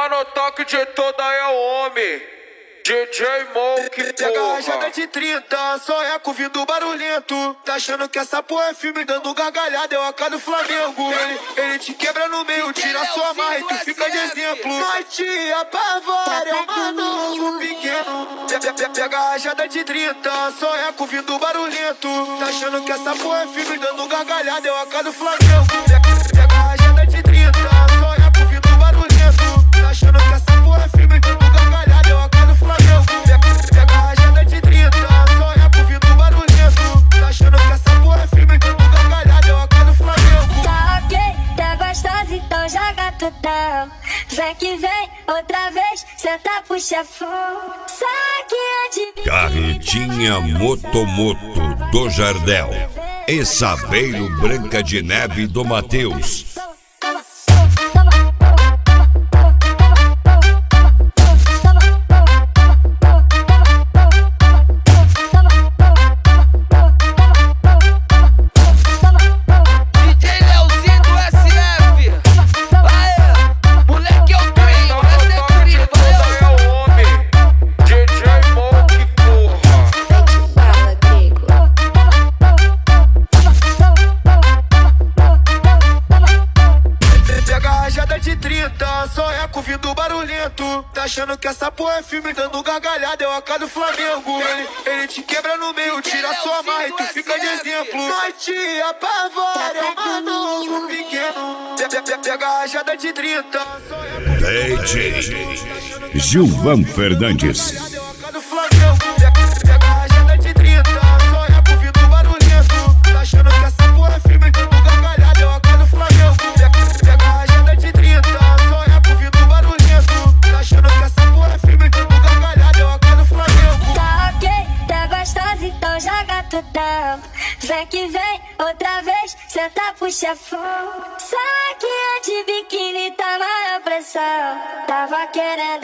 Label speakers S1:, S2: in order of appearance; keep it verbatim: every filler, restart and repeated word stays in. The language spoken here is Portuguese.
S1: Tá no toque de toda é homem. D J Monk,
S2: pega a rajada
S1: porra.
S2: de trinta, só é com vindo barulhento. Tá achando que essa porra é filme, dando gargalhada, é o A K do Flamengo. Ele, ele te quebra no meio, tira sua marra e tu fica de exemplo. Nós te apavora, é uma novo pequeno. Pe- pe- Pega a rajada de trinta, só é com vindo barulhento. Tá achando que essa porra é filme, dando gargalhada, é o A K do Flamengo. Pe- Pega a rajada de trinta, só é com vindo barulhento. Tá achando que essa porra é filme, dando gargalhada, é o A K do Flamengo. Pega a rajada de trinta, só é pro vidro barulhento. Tá achando que essa porra é filme, dando gargalhada, é o A K do Flamengo.
S3: Tá ok, tá gostosa, então joga tutão. Vem que vem, outra vez, senta pro chefão. Saque de
S4: Carretinha Motomoto do Jardel e Sabeiro Branca de Neve do Mateus.
S2: Só é com vindo barulhento. Tá achando que essa porra é filme, dando gargalhada, é o A K do Flamengo. Ele, ele te quebra no meio, tira sua marra e tu fica de exemplo. Nós te apavora, é uma novo pequeno. Pe- pe- Pega a rajada de trinta, só é com
S4: D J Gilvan Fernandes.
S2: é o A K do Flamengo. Pe- Pega a rajada de trinta, só é com vindo barulhento. Tá achando que essa porra é filme, dando gargalhada, é o A K do Flamengo. Pe- Pega a rajada de trinta, só é com vindo barulhento. Tá achando que essa porra é filme, dando gargalhada, é o A K do Flamengo.
S3: Tá ok, tá gostosa, então joga tutão. Vem que vem, outra vez, senta pro chefão. Saque de biquíni, tá na pressão. Tava querendo